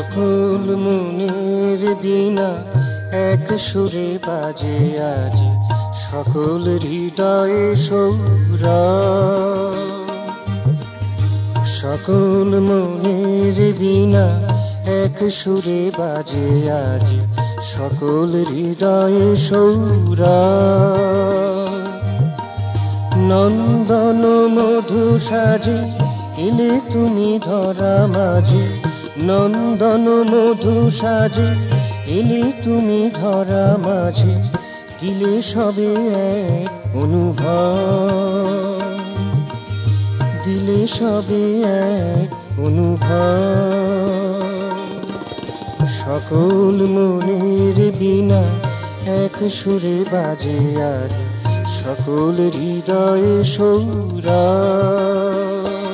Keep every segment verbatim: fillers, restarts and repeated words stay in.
সকল মনের বীণা এক সুরে বাজে আজ, সকল হৃদয়ে সৌরভ। সকল মনের বীণা এক সুরে বাজে আজ, সকল হৃদয়ে সৌরভ। নন্দন মধু সাজে এলে তুমি ধরা মাঝে, নন্দন মধু সাজে এলে তুমি ধরা মাঝে, দিলে সবে এক অনুভব, দিলে সবে এক অনুভব। সকল মনের বীণা এক সুরে বাজে আজ, সকল হৃদয়ে সৌরভ।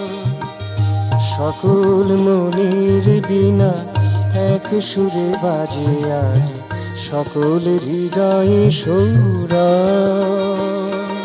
সকল মনের বীণা এক সুরে বাজে আজ, সকল হৃদয়ে সৌরভ।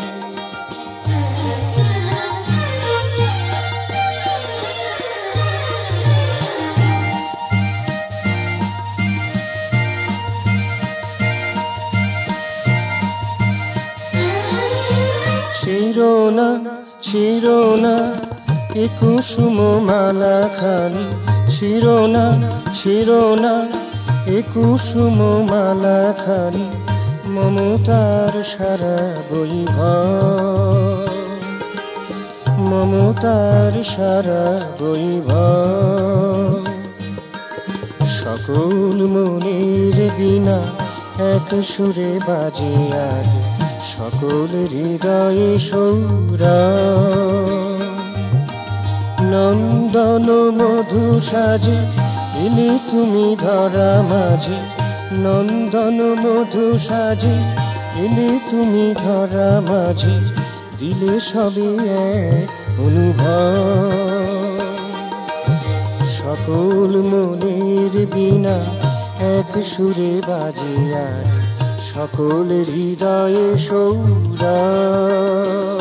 ছিড়োনা ছিড়োনা এ কুসুম মালা খানি, ছিড়োনা ছিড়োনা এ কুসুম মালা খানি, মমতার সারা বৈভব, মমতার সারা বৈভব। সকল মনের বীণা এক সুরে বাজে আজ, সকল হৃদয়ে সৌরভ। নন্দন মধু সাজে এলে তুমি ধরা মাঝে, নন্দন মধু সাজে এলে তুমি ধরা মাঝে, দিলে সবে এক অনুভব। সকল মনের বীণা এক সুরে বাজে আজ, সকল হৃদয়ে সৌরভ।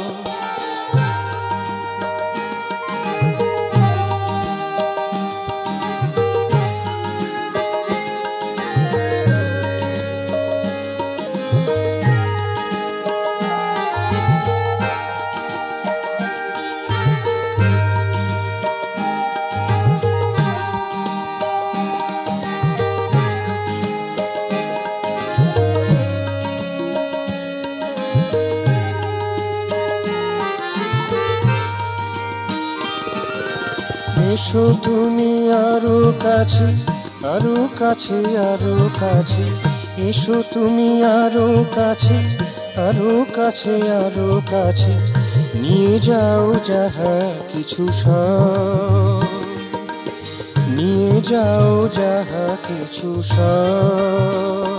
এসো তুমি আরো কাছে, আরো কাছে, আরো কাছে, এসো তুমি আরো কাছে, আরো কাছে, আরো কাছে, নিয়ে যাও যাহা কিছু সব, নিয়ে যাও যাহা কিছু সব।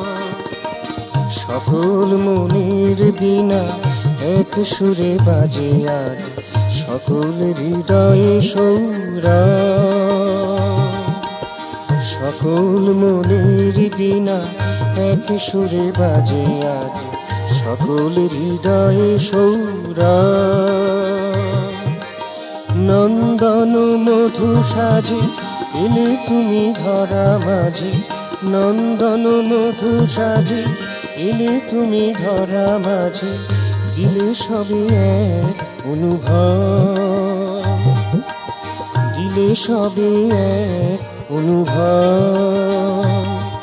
সকল মনের বীণা এক সুরে বাজে আজ, সকল হৃদয়ে সৌরভ। সকল মনের বীণা এক সুরে বাজে আজ, সকল হৃদয়ে সৌরভ। নন্দন মধু সাজে এলে তুমি ধরা মাঝে, নন্দন মধু সাজে এলে তুমি ধরা মাঝে, দিলে সবে এক অনুভব, দিলে সবে এক অনুভব।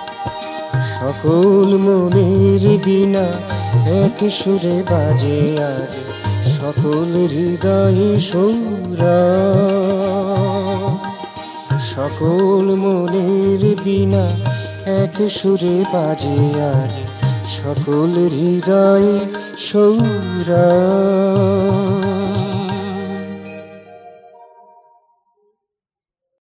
সকল মনের বীণা এক সুরে বাজে আজ, সকল হৃদয়ে সৌরভ। সকল মনের বীণা এক সুরে বাজে আজ, সকল হৃদয়ে সৌরভ।